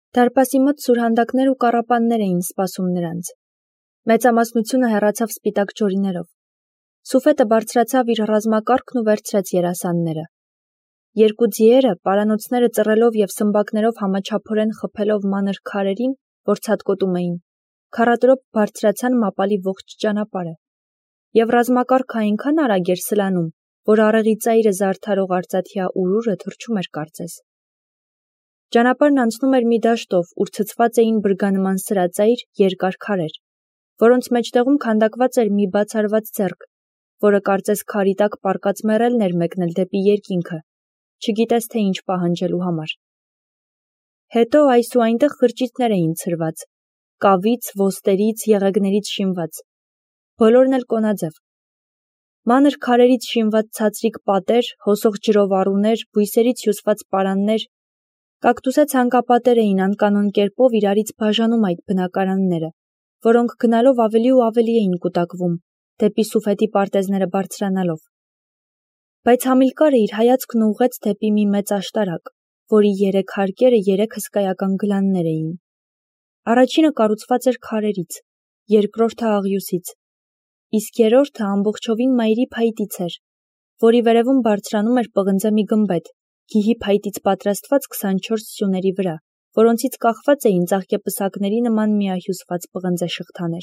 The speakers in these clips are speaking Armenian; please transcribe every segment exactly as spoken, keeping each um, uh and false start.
Դարպասի մոտ սուրհանդակներ ու կառապաններ էին սպասում նրանց։ Մեծամասնությունը հեռացավ սպիտակ ջորիներով։ Սուֆետը բարձրացավ իր ռազմակարգն ու վերցրեց երասանները։ Երկու ձիերը, պարանոցները ծռելով և սմբակներով համաչափորեն խփելով մանր քարերին, որ ցատկոտում էին, քառատրոփ բարձրացան մապալի ողջ ճանապարհը։ Եվ ռազմակարգը այնքան արագ էր սլանում, որ աղեղի ծայրը զարդարող արծաթյա ուրուրը թռչում էր կարծես։ Ճանապարհն անցնում էր մի դաշտով, ուր ցցված էին բրգանման սրածայր, երկար քարեր, որոնց մեջտեղում քանդակված էր մի բացառված ձեռք, որը կարծես քարի տակ պառկած մեռելն էր մեկնել դեպի երկինքը, չգիտես թե ինչ պահանջելու համար։ Հետո այս ու այնտեղ խրճիթներ էին ցրված, կավից, ոստերից, եղեգներից շինված, բոլորն էլ կոնաձև։ Մանր քարերից շինված ցածրիկ պատեր, հոսող ջրովառուներ, բույսերից հյուսված պարաններ, կակտուսե ցանկապատեր էին անկանոն կերպով իրարից բաժանում այդ բնակարանները, որոնք գնալով ավելի ու ավելի էին կուտակվում, դեպի Սուֆետի պարտեզները բարձրանալով։ Բայց Համիլկարը իր հայացքն ուղղեց դեպի մի մեծ աշտարակ, որի երեք հարկերը երեք հսկայական գլաններ էին։ Առաջինը կառուցված էր քարերից, երկրորդը աղյուսից, իսկ երրորդը ամբողջովին մայրի փայտից էր, որի վերևում բարձրանում էր պղնձե մի գմբեթ, գիհի փայտից պատրաստված քսանչորս սյուների վրա, որոնցից կախված էին ծաղկեպսակների նման միահյուսված պղնձե շղթաներ։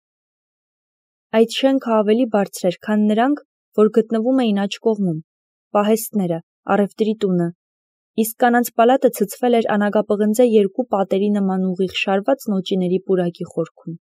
Այդ շենքը ավելի բարձր էր, քան նրանք, որ գտնվում էին աջ կողմում, պահեստները, առևտրի տունը, իսկ կանանց պալատը ցցվել էր անագապղնձե երկու պատերի նման ուղիղ շարված նոճիների պուրակի խորքում։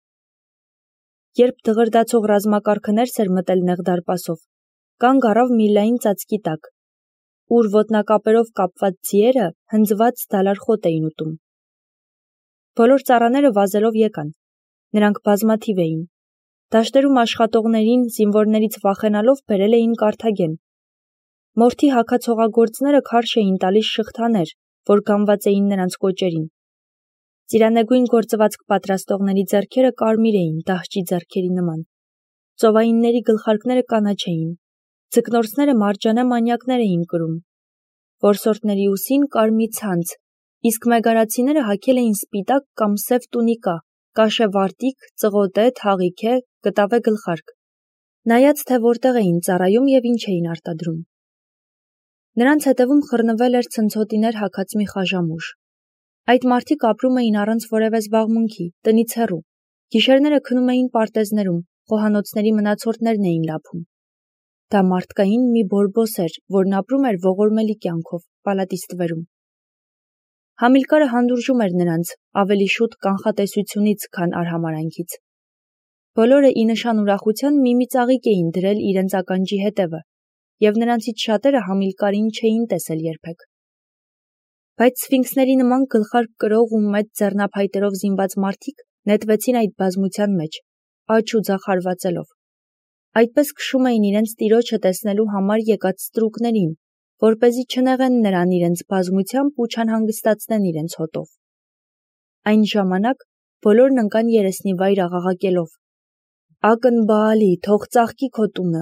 Երբ դղրդացող ռազմակարգը ներս էր մտել նեղ դարպասով, կանգ առավ մի լայն ծածկի տակ, ուր ոտնակապերով կապված ձիերը հնձված դալար խոտ էին ուտում։ Բոլոր ծառաները վազելով եկան, նրանք բազմաթիվ էին։ Դաշտերում աշխատողներին, զինվորներից վախենալով բերել էին Կարթագեն։ Մորթի հագացողագործները քարշ էին տալիս շղթաներ, որ գանված էին նրանց կոճերին։ Ծիրանեգույն գործվածք պատրաստողների ձեռքերը կարմիր էին, դահճի ձեռքերի նման։ Ծովայինների գլխարկները կանաչ էին, ձկնորսները մարջանե մանյակներ էին կրում, որսորդների ուսին կարմի ցանց, իսկ մեգարացիները հագել էին սպիտակ կամ սև տունիկա, կաշե վարտիք, ծղոտե, թաղիքե, կտավե գլխարկ, նայած թե որտեղ էին ծառայում և ինչ էին արտադրում։ Նրանց հետևում խռնվել էր ցնցոտիներ հագած մի խաժամուժ։ Այդ մարդիկ ապրում էին առանց որևէ զբաղմունքի, տնից հեռու, գիշերները քնում էին պարտեզներում, խոհանոցների մնացորդներն էին լափում։ Դա մարդկային մի բորբոս էր, որն ապրում էր ողորմելի կյանքով, պալատի ստվերում։ Համիլկարը հանդուրժում էր նրանց, ավելի շուտ կանխատեսությունից, քան արհամարհանքից։ Բոլորը ի նշան ուրախության մի-մի ծաղիկ էին դրել իրենց ականջի հետևը, և նրանցից շատերը Համիլկարին չէին տեսել երբեք։ Բայց սֆինքսների նման գլխարկ կրող ու մեծ ձեռնափայտերով զինված մարդիկ նետվեցին այդ բազմության մեջ, աջ ու ձախ հարվածելով։ Այդպես քշում էին իրենց տիրոջը տեսնելու համար եկած ստրուկներին, որպեսզի չնեղեն նրան իրենց բազմությամբ ու չանհանգստացնեն իրենց հոտով։ Այն ժամանակ բոլորն ընկան երեսնիվայր աղաղակելով. «Ակնբալի, թող ծաղկի քո տունը»։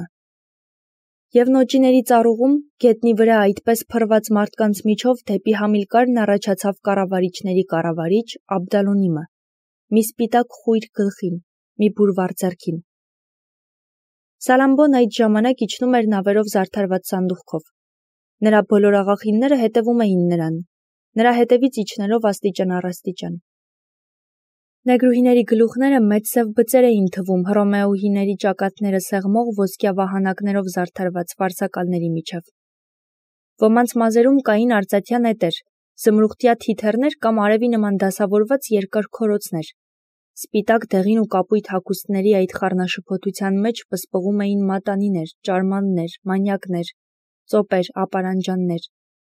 Եվ նոճիների ծառուղում, գետնի վրա այդպես փռված մարդկանց միջով դեպի Համիլկարն առաջացավ կառավարիչների կառավարիչ Աբդալոնիմը, մի սպիտակ խույր գլխին, մի բուրվառ ձեռքին։ Սալամբոն այդ ժամանակ իջնում էր նավերով զարդարված սանդուղքով։ Նրա բոլոր աղախինները հետևում էին նրան, նրա հետևից իջնելով աստիճան առ աստիճան։ Նեգրուհիների գլուխները մեծ սև բծեր էին թվում հռոմեոհիների ճակատները սեղմող ոսկյա վահանակներով զարդարված վարձակալների միջև։ Ոմանց մազերում կային արծաթյա նետեր, զմրուխտյա թիթեռներ կամ արևի նման դասավորված երկար քորոցներ։ Սպիտակ դեղին ու կապույտ հագուստների այդ խառնաշփոթության մեջ պսպղում էին մատանիներ, ճարմաններ, մանյակներ, ծոպեր, ապարանջաններ։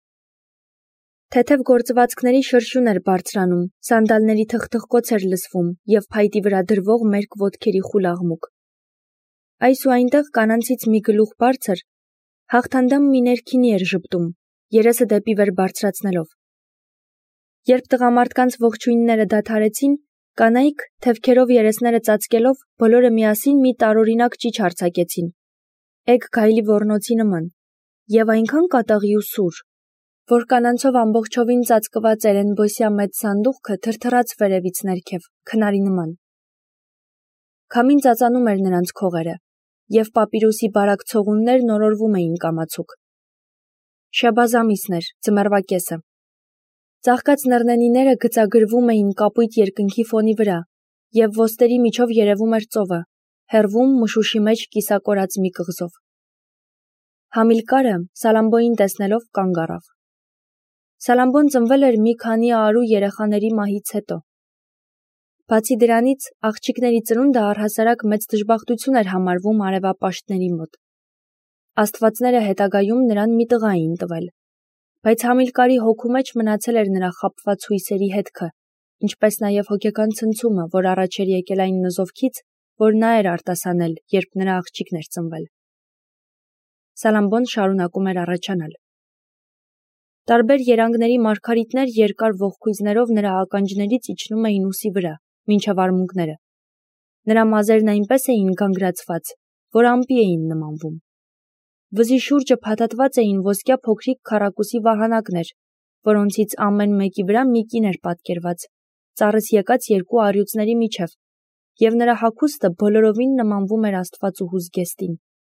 Թեթև գործվածքների շրշյուն էր բարձրանում, սանդալների թխթխկոց էր լսվում և փայտի վրա դրվող մերկ ոտքերի խուլ աղմուկ։ Այս ու այնտեղ կանանցից մի գլուխ բարձր, հաղթանդամ մի ներքինի էր ժպտում, երեսը դեպի վեր բարձրացնելով։ Երբ տղամարդկանց ողջույնները դադարեցին, կանայք, թևքերով երեսները ծածկելով, բոլորը միասին մի տարօրինակ ճիչ արձակեցին, էգ գայլի ոռնոցի նման, և այնքան կատաղի ու սուր, որ կանանցով ամբողջովին ծածկված Էրենբոսյա մեծ սանդուղքը թրթռաց վերևից ներքև, քնարի նման։ Քամին ծածանում էր նրանց քողերը, և պապիրուսի բարակ ցողուններն օրորվում էին կամացուկ։ Շաբազ ամիսն էր, ձմեռվա կեսը։ Ծաղկած նռնենիները գծագրվում էին կապույտ երկնքի ֆոնի վրա, և ոստերի միջով երևում էր ծովը, հեռվում մշուշի մեջ կիսակորած մի կղզով։ Համիլկարը Սալամբոյին տեսնելով կանգ առավ։ Սալամբոն ծնվել էր մի քանի արու երեխաների մահից հետո։ Բացի դրանից, աղջիկների ծնունդը առհասարակ մեծ դժբախտություն էր համարվում արևապաշտների մոտ։ Աստվածները հետագայում նրան մի տղա էին տվել, բայց Համիլկարի հոգու մեջ մնացել էր նրա խաբված հույսերի հետքը, ինչպես նաև հոգեկան ցնցումը, որ առաջ էր եկել այն նզովքից, որ նա էր արտասանել, երբ նրա աղջիկն էր ծնվել։ Սալամբոն շարունակում էր առաջանալ։ Տարբեր երանգների մարգարիտներ երկար ողկույզներով նրա ականջներից իջնում էին ուսի վրա, մինչև արմունկները։ Նրա մազերն այնպես էին գանգրացված, որ ամպի էին նմանվում։ Վզի շուրջը փաթաթված էին ոսկյա փոքրիկ քառակուսի վահանակներ, որոնցից ամեն մեկի վրա մի կին էր պատկերված, ծառից եկած երկու առյուծների միջև, և նրա հագուստը բոլորովին նմանվում էր աստվածուհու զգեստին։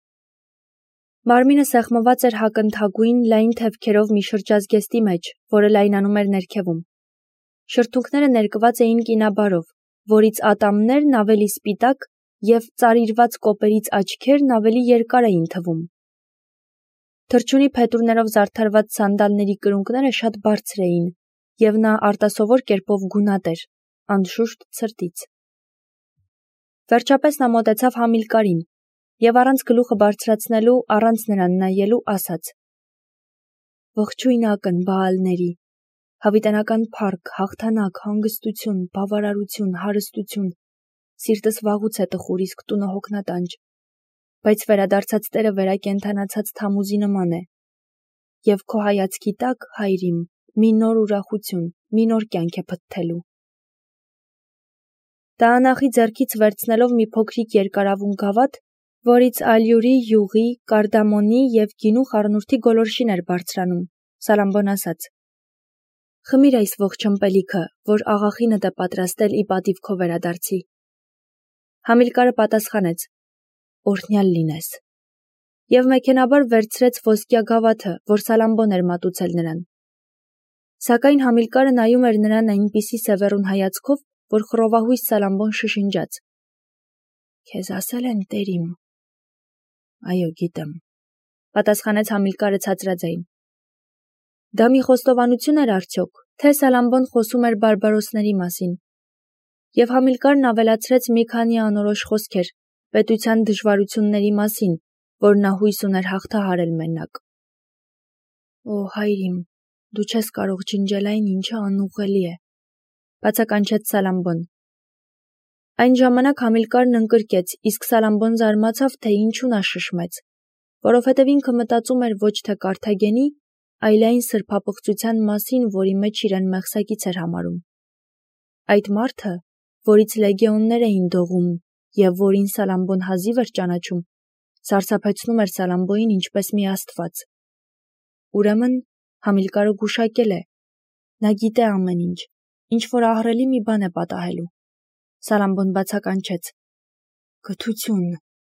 Մարմինը սեղմված էր հակընթագույն լայն թևքերով մի շրջազգեստի մեջ, որը լայնանում էր ներքևում։ Շրթունքները ներկված էին կինաբարով, որից ատամներն ավելի սպիտակ և ծարիրված կոպերից աչքերն ավելի երկար էին թվում։ Թռչունի փետուրներով զարդարված սանդալների կրունկները շատ բարձր էին, և նա արտասովոր կերպով գունատ էր, անշուշտ ցրտից։ Վերջապես նա մոտեցավ Համիլկարին և առանց գլուխը բարձրացնելու, առանց նրան նայելու ասաց. «Ողջույն Բաալների, հավիտենական փառք, հաղթանակ, հանգստություն, բավարարություն, հարստություն, սիրտս վաղուց է տխուր, իսկ տունը հոգնատանջ, բայց վերադարձած Տերը վերակենդանացած թամուզի նման է, և քո հայացքի տակ, հայր իմ, մի նոր ուրախություն, մի նոր կյանք է փթթելու»։ Տաանախի ձեռքից վերցնելով մի փոքրիկ երկարավուն գավաթ, որից ալյուրի, յուղի, կարդամոնի և գինու խառնուրդի գոլորշին էր բարձրանում, Սալամբոն ասաց. «Խմիր այս ողջ ըմպելիքը, որ աղախինդ է պատրաստել ի պատիվ քո վերադարձի»։ Համիլկարը պատասխանեց. «Օրհնյալ լինես», և մեքենաբար վերցրեց ոսկյա գավաթը, որ Սալամբոն էր մատուցել նրան։ Սակայն Համիլկարը նայում էր նրան այնպիսի սևեռուն հայացքով, որ խռովահույս Սալամբոն շշնջաց. «Քեզ ասել են, տեր իմ»։ «Այո, գիտեմ», պատասխանեց Համիլկարը ցածրաձայն։ Դա մի խոստովանություն էր արդյոք, թե Սալամբոն խոսում էր բարբարոսների մասին։ Եվ Համիլկարն ավելացրեց մի քանի անորոշ խոսքեր պետության դժվարությունների մասին, որ նա հույս ուներ հաղթահարել մենակ։ «Օ, հայր իմ, դու չես կարող ջնջել այն, ինչը անուղղելի է», բացականչեց Սալամբոն։ Այն ժամանակ Համիլկարն ընկրկեց, իսկ Սալամբոն զարմացավ, թե ինչու նա շշմեց, որովհետև ինքը մտածում էր ոչ թե Կարթագենի, այլ այն սրբապղծության մասին, որի մեջ իրեն մեղսակից էր համարում։ Այդ մարդը, որից լեգեոններ էին դողում և որին Սալամբոն հազիվ էր ճանաչում, սարսափեցնում էր Սալամբոյին ինչպես մի աստված։ Ուրեմն Համիլկարը գուշակել է, նա գիտե ամեն ինչ, ինչ-որ ահռելի մի բան է պատահելու։ Սալամբոն բացականչեց. «Կթություն»։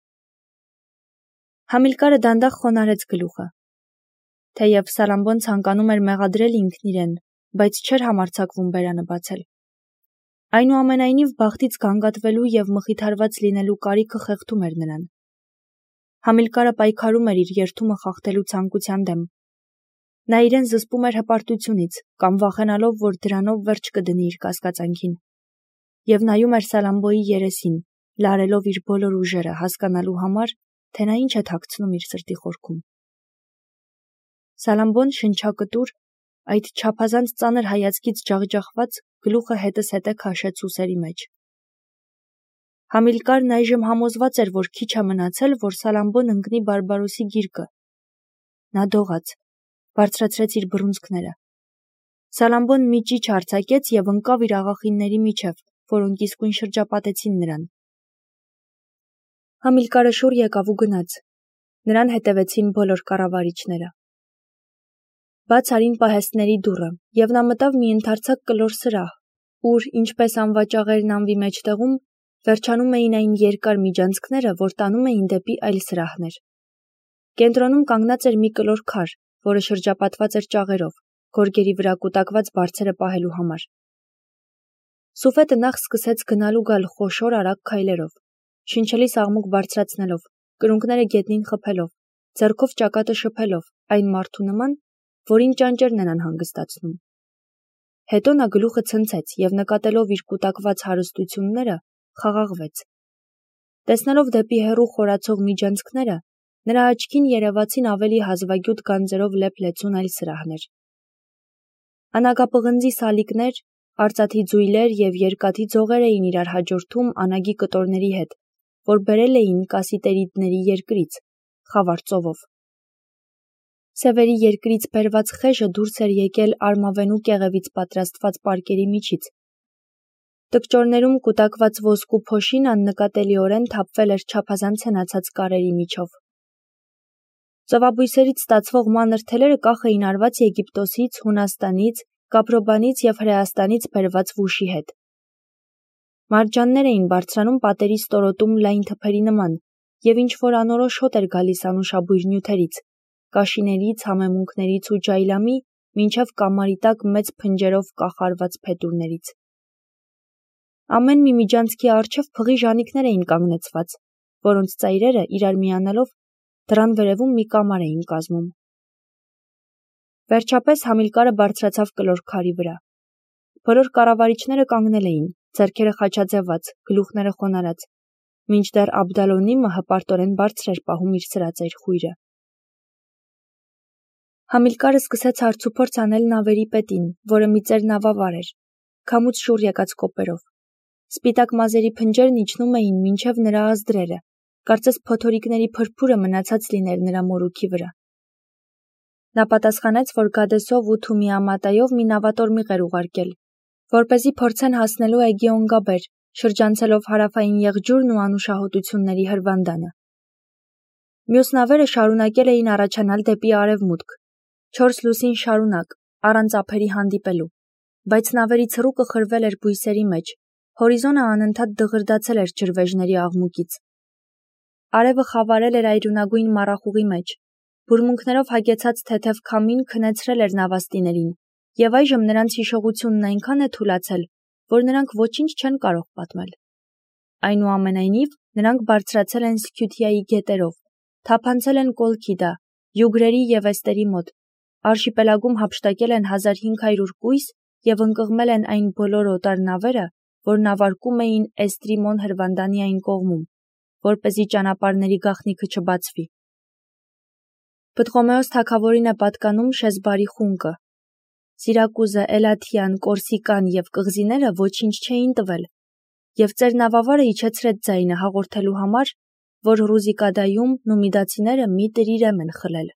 Համիլկարը դանդաղ խոնարհեց գլուխը։ Թեև Սալամբոն ցանկանում էր մեղադրել ինքն իրեն, բայց չէր համարձակվում բերանը բացել։ Այնուամենայնիվ բախտից գանգատվելու և մխիթարված լինելու կարիքը խեղդում էր նրան։ Համիլկարը պայքարում էր իր երդումը խախտելու ցանկության դեմ։ Նա իրեն զսպում էր հպարտությունից կամ վախենալով, որ դրանով վերջ կդնի իր կասկածանքին, և նայում էր Սալամբոյի երեսին, լարելով իր բոլոր ուժերը հասկանալու համար, թե նա ինչ է թաքցնում իր սրտի խորքում։ Սալամբոն շնչակտուր, այդ չափազանց ծանր հայացքից ջախջախված, գլուխը հետզհետե քաշեց ուսերի մեջ։ Համիլկարն այժմ համոզված էր, որ քիչ է մնացել, որ Սալամբոն ընկնի բարբարոսի գիրկը։ Նա դողաց, բարձրացրեց իր բռունցքները։ Սալամբոն մի ճիչ արձակեց և ընկավ իր աղախինների միջև, որոնք իսկույն շրջապատեցին նրան։ Համիլկարը շուռ եկավ ու գնաց։ Նրան հետևեցին բոլոր կառավարիչները։ Բաց արին պահեստների դուռը, և նա մտավ մի ընդարձակ կլոր սրահ, ուր, ինչպես անվաճաղերն անվի մեջտեղում, վերջանում էին այն երկար միջանցքները, որ տանում էին դեպի այլ սրահներ։ Կենտրոնում կանգնած էր մի կլոր քար, որը շրջապատված էր ճաղերով, գորգերի վրա կուտակված բարձերը պահելու համար։ Սուֆետը նախ սկսեց գնալ ու գալ խոշոր արագ քայլերով, շնչելի սաղմուկ բարձրացնելով, կրունկները գետնին խփելով, ձեռքով ճակատը շփելով, այն մարդու նման, որին ճանճերն են անհանգստացնում։ Հետո նա գլուխը ցնցեց և նկատելով իր կուտակված հարստությունները, խաղաղվեց։ Տեսնելով դեպի հեռու խորացող միջանցքները, նրա աչքին երևացին ավելի հազվագյուտ գանձերով լեփ-լեցուն այլ սրահներ։ Անագապղնձի սալիկներ, արծաթի ձույլեր և երկաթի ձողեր էին իրար հաջորդում անագի կտորների հետ, որ բերել էին կասիտերիդների երկրից, խավար ծովով։ Սևերի երկրից բերված խեժը դուրս էր եկել արմավենու կեղևից պատրաստված պարկերի միջից։ Տկճորներում կուտակված ոսկու փոշին աննկատելիորեն թափվել էր չափազանց հենացած կարերի միջով։ Ծովաբույսերից ստացվող մանր թելերը կախ էին արված Եգիպտոսից, Հունաստանից, Կապրոբանից և Հրեաստանից բերված վուշի հետ։ Մարջաններ էին բարձրանում պատերի ստորոտում լայն թփերի նման, և ինչ-որ անորոշ հոտ էր գալիս անուշաբույր նյութերից, կաշիներից, համեմունքներից ու ջայլամի, մինչև կամարի տակ մեծ փնջերով կախարված փետուրներից։ Ամեն մի միջանցքի առջև փղի ժանիքներ էին կանգնեցված, որոնց ծայրերը, իրար միանալով, դռան վերևում մի կամար էին կազմում։ Վերջապես Համիլկարը բարձրացավ կլոր քարի վրա։ Բոլոր կառավարիչները կանգնել էին, ձեռքերը խաչաձևած, գլուխները խոնարհած, մինչդեռ Աբդալոնիմը հպարտորեն բարձր էր պահում իր սրածայր խույրը։ Համիլկարը սկսեց հարցուփորձ անել նավերի պետին, որը մի ծեր նավավար էր, քամուց շուռ եկած կոպերով։ Սպիտակ մազերի փնջերն իջնում էին մինչև նրա ազդրերը, կարծես փոթորիկների փրփուրը մնացած լիներ նրա մորուքի վրա։ Նա պատասխանեց, որ Գադեսով ու Թումիամատայով մի նավատորմիղ էր ուղարկել, որպեսզի փորձեն հասնելու Էգեոն գաբեր, շրջանցելով հարավային եղջյուրն ու անուշահոտությունների հրվանդանը։ Մյուս նավերը շարունակել էին առաջանալ դեպի արևմուտք, չորս լուսին շարունակ, առանց ափերի հանդիպելու, բայց նավերի ցռուկը խրվել էր բույսերի մեջ, հորիզոնը անընդհատ դղրդացել էր ջրվեժների աղմուկից։ Արևը խավարել էր այրունագույն մառախուղի մեջ, բուրմունքներով հագեցած թեթև քամին քնեցրել էր նավաստիներին, և այժմ նրանց հիշողությունն այնքան է թուլացել, որ նրանք ոչինչ չեն կարող պատմել։ Այնուամենայնիվ, նրանք բարձրացել են Սքյութիայի գետերով, թափանցել են Կոլքիդա, Յուգրերի և Էստերի մոտ, արշիպելագում հափշտակել են հազար հինգ հարյուր կույս և ընկղմել են այն բոլոր օտար նավերը, որ նավարկում էին Էստրիմոն հրվանդանի այն կողմում, որպեսզի ճանապարհների գաղտնիքը չբացվի։ Պտղոմեոս թագավորին է պատկանում Շեսբարի խունկը։ Սիրակուզը, Էլաթիան, Կորսիկան և կղզիները ոչինչ չէին տվել, և ծեր նավավարը իջեցրեց ձայնը հաղորդելու համար, որ Ռուզիկադայում նումիդացիները մի տրիրեմ են խլել։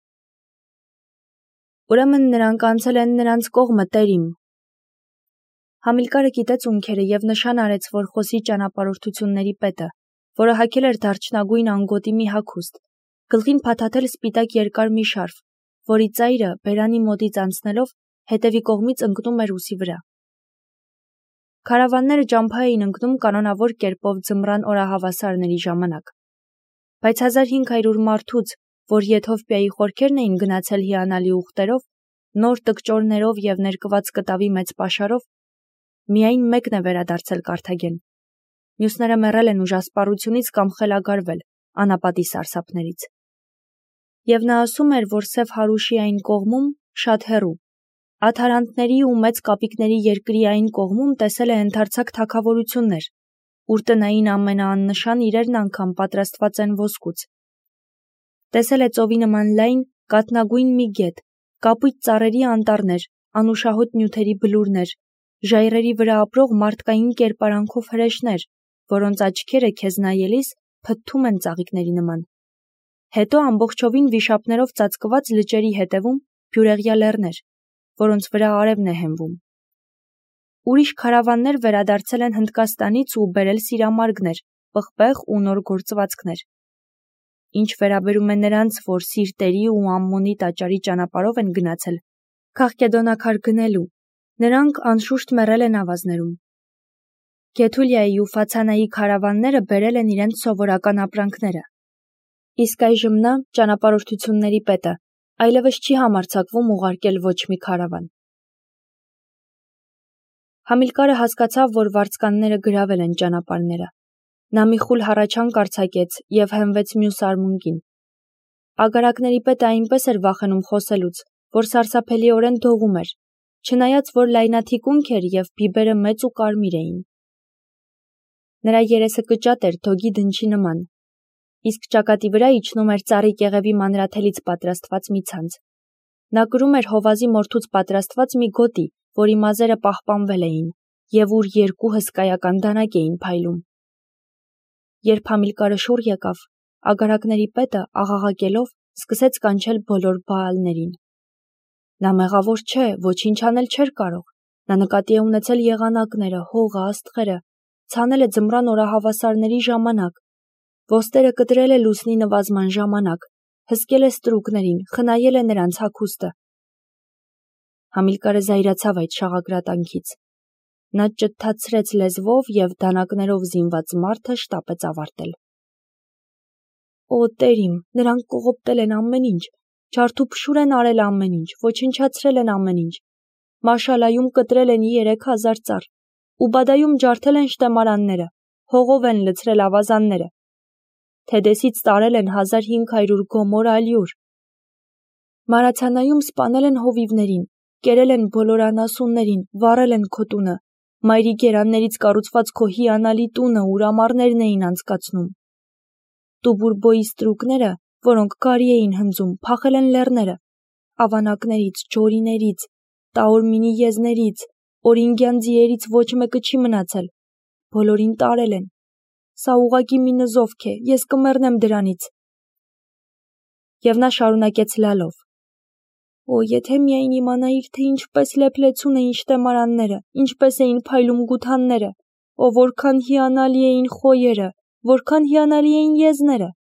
Ուրեմն նրանք անցել են նրանց կողմը, տերիմ։ Համիլկարը գիտեց ունքերը և նշան արեց, որ խոսի ճանապարհորդությունների պետը, որը հագել էր դարչնագույն անգոտի մի հագուստ, գլխին փաթաթել սպիտակ երկար մի շարֆ, որի ծայրը, բերանի մոտից անցնելով, հետևի կողմից ընկնում էր ուսի վրա։ Քարավանները ճամփա էին ընկնում կանոնավոր կերպով ձմռան օրահավասարների ժամանակ։ Բայց հազար հինգ հարյուր մարդուց, որ Եթովպիայի խորքերն էին գնացել հիանալի ուղտերով, նոր տկճորներով և ներկված կտավի մեծ պաշարով, միայն մեկն է վերադարձել Կարթագեն։ Մյուսները մեռել են ուժասպառությունից կամ խելագարվել անապատի սարսափներից։ Եվ նա ասում էր, որ Սև Հարուշի այն կողմում, շատ հեռու, Ադհարանտների ու մեծ կապիկների երկրի այն կողմում տեսել է ընդարձակ թագավորություններ, ուր տնային ամենաաննշան իրերն անգամ պատրաստված են ոսկուց։ Տեսել է ծովի նման լայն, կաթնագույն մի գետ, կապույտ ծառերի անտառներ, անուշահոտ նյութերի բլուրներ, ժայռերի վրա ապրող մարդկային կերպարանքով հրեշներ, որոնց աչքերը քեզ նայելիս փթթում են ծաղիկների նման։ Հետո ամբողջովին վիշապներով ծածկված լճերի հետևում բյուրեղյա լեռներ, որոնց վրա արևն է հենվում։ Ուրիշ քարավաններ վերադարձել են Հնդկաստանից ու բերել սիրամարգներ, պղպեղ ու նոր գործվածքներ։ ինչ վերաբերում է նրանց, որ Սիրտերի ու Ամմոնի տաճարի ճանապարհով են գնացել, քաղկեդոնակար գնելու, նրանք անշուշտ մեռել են ավազներում։ Կեթուլիայի ու Ֆացանայի քարավանները բերել են իրենց սովորական ապրանքները։ Իսկ այժմ նա, ճանապարհորդությունների պետը, այլևս չի համարձակվում ուղարկել ոչ մի քարավան։ Համիլկարը հասկացավ, որ վարձկանները գրավել են ճանապարհները։ Նա մի խուլ հառաչանք արձակեց և հենվեց մյուս արմունկին։ Ագարակների պետը այնպես էր վախենում խոսելուց, որ սարսափելիորեն դողում էր, չնայած որ լայնաթիկունք էր և բիբերը մեծ ու կարմիր էին։ Նրա երեսը կճատ էր թոգի դնչի նման, իսկ ճակատի վրա իջնում էր ծառի կեղևի մանրաթելից պատրաստված մի ցանց։ Նա կրում էր հովազի մորթուց պատրաստված մի գոտի, որի մազերը պահպանվել էին և ուր երկու հսկայական դանակ էին փայլում։ Երբ Համիլկարը շուռ եկավ, ագարակների պետը, աղաղակելով, սկսեց կանչել բոլոր Բաալներին։ Նա մեղավոր չէ, ոչինչ անել չէր կարող։ Նա նկատի է ունեցել եղանակները, հողը, աստղերը, ցանել է ձմռան օրահավասարների ժամանակ, ոստերը կտրել է լուսնի նվազման ժամանակ, հսկել է ստրուկներին, խնայել է նրանց հագուստը։ Համիլկարը զայրացավ այդ շաղագրատանքից։ Նա ճթացրեց լեզվով և դանակներով զինված մարդը շտապեց ավարտել։ Օ, Տեր իմ, նրանք կողոպտել են ամեն ինչ, ջարդուփշուր են արել ամեն ինչ, ոչնչացրել են ամեն ինչ։ Մաշալայում կտրել են երեք հազար ծառ, Ուբադայում ջարդել են շտեմարանները, հողով են լցրել ավազանները։ Թեդեսից տարել են հազար հինգ հարյուր գոմոր ալյուր։ Մարացանայում սպանել են հովիվներին, կերել են բոլոր անասուններին, վառել են քո տունը, մայրի գերաններից կառուցված քո հիանալի տունը, ուր ամառներն էին անցկացնում։ Տուբուրբոյի ստրուկները, որոնք կարի էին հնձում, փախել են լեռները, ավանակներից, ջորիներից, Տաորմինի եզներից, օրինգյան ձիերից ոչ մեկը չի մնացել, բոլորին տարել են։ Սա ուղղակի մի նզովք է, ես կմեռնեմ դրանից։ Եվ նա շարունակեց լալով. Օ, եթե միայն իմանայիր, թե ինչպես լեփլեցուն էին շտեմարանները, ինչպես էին փայլում գութանները, օ, որքան հիանալի էին խոյերը, որքան հիանալի էին եզները։